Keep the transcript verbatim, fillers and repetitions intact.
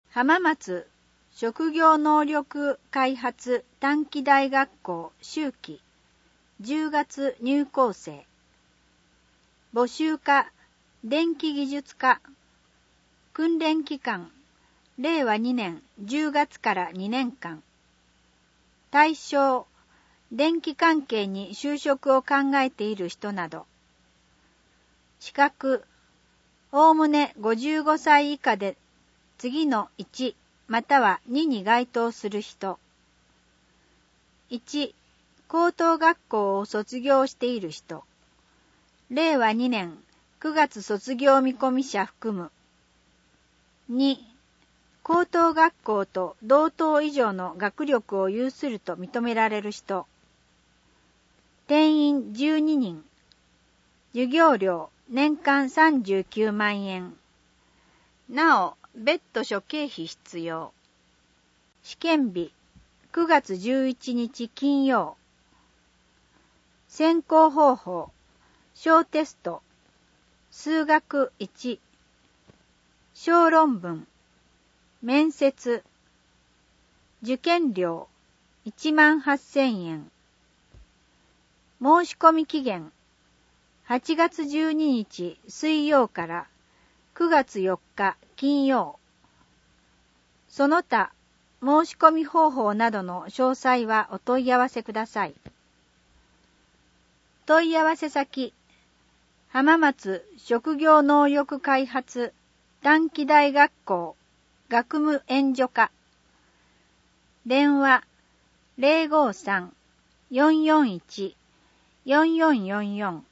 浜松職業能力開発短期大学校秋季じゅうがつ入校生。募集科電気技術科。訓練期間れいわにねんじゅうがつからにねんかん。対象電気関係に就職を考えている人など。資格おおむねごじゅうごさい以下で次のいちまたはにに該当する人。いち高等学校を卒業している人。れいわにねんくがつ卒業見込み者含む。に高等学校と同等以上の学力を有すると認められる人。定員じゅうににん。授業料年間さんじゅうきゅうまんえん。なお、別途諸経費必要。試験日くがつじゅういちにち金曜。選考方法小テスト数学いち小論文面接受験料いちまんはっせんえん。申し込み期限はちがつじゅうににち水曜からくがつよっか金曜。その他申し込み方法などの詳細はお問い合わせください。問い合わせ先浜松職業能力開発短期大学校学務援助課。電話 ゼロごさん よんよんいち よんよんよんよん